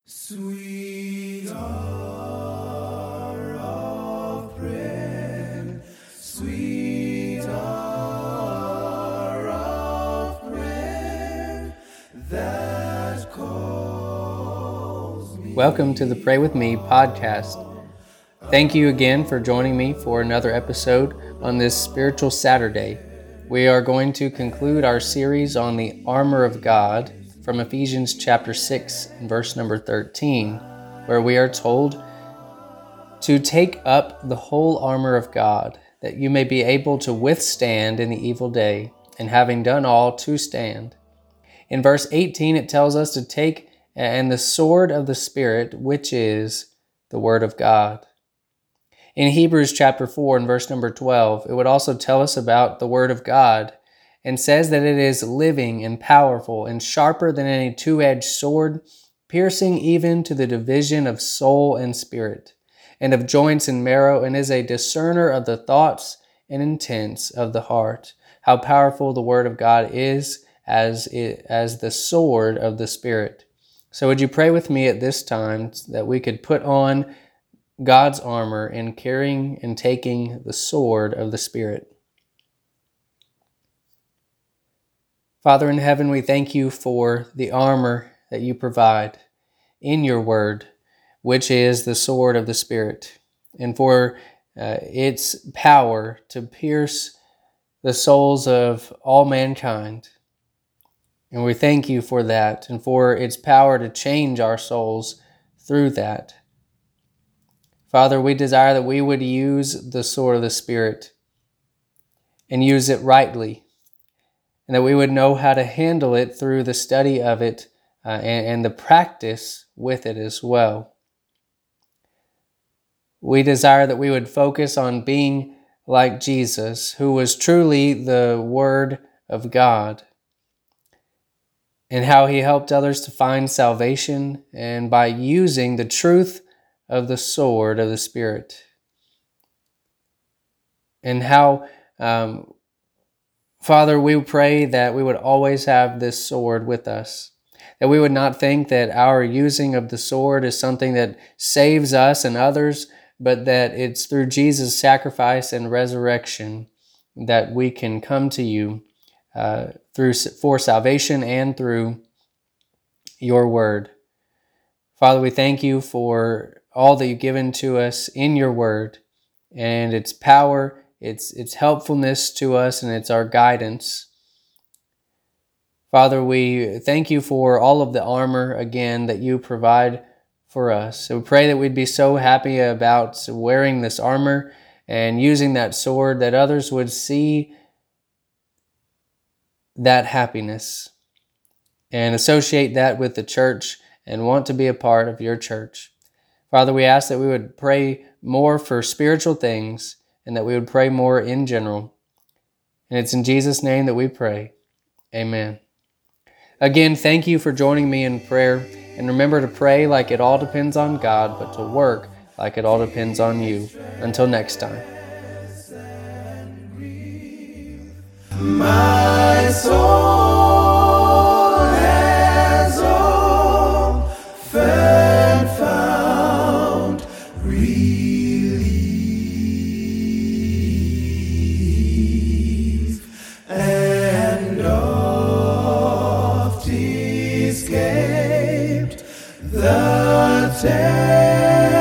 Sweet hour of prayer, sweet hour of prayer that calls me. Welcome to the Pray With Me podcast. Thank you again for joining me for another episode on this Spiritual Saturday. We are going to conclude our series on the armor of God from Ephesians chapter 6 and verse number 13, where we are told to take up the whole armor of God, that you may be able to withstand in the evil day, and having done all, to stand. In verse 18, it tells us to take and the sword of the Spirit, which is the Word of God. In Hebrews chapter 4 and verse number 12, it would also tell us about the Word of God and says that it is living and powerful and sharper than any two-edged sword, piercing even to the division of soul and spirit, and of joints and marrow, and is a discerner of the thoughts and intents of the heart. How powerful the Word of God is as the sword of the Spirit. So would you pray with me at this time that we could put on God's armor in carrying and taking the sword of the Spirit? Father in heaven, we thank you for the armor that you provide in your word, which is the sword of the Spirit, and for its power to pierce the souls of all mankind. And we thank you for that, and for its power to change our souls through that. Father, we desire that we would use the sword of the Spirit and use it rightly, and that we would know how to handle it through the study of it and the practice with it as well. We desire that we would focus on being like Jesus, who was truly the Word of God, and how he helped others to find salvation, and by using the truth of the sword of the Spirit. And how, Father, we pray that we would always have this sword with us, that we would not think that our using of the sword is something that saves us and others, but that it's through Jesus' sacrifice and resurrection that we can come to you for salvation and through your word. Father, we thank you for all that you've given to us in your word, and its power, its helpfulness to us, and it's our guidance. Father, we thank you for all of the armor, again, that you provide for us. So we pray that we'd be so happy about wearing this armor and using that sword, that others would see that happiness and associate that with the church and want to be a part of your church. Father, we ask that we would pray more for spiritual things and that we would pray more in general. And it's in Jesus' name that we pray. Amen. Again, thank you for joining me in prayer. And remember to pray like it all depends on God, but to work like it all depends on you. Until next time. My soul has often found relief, and oft escaped the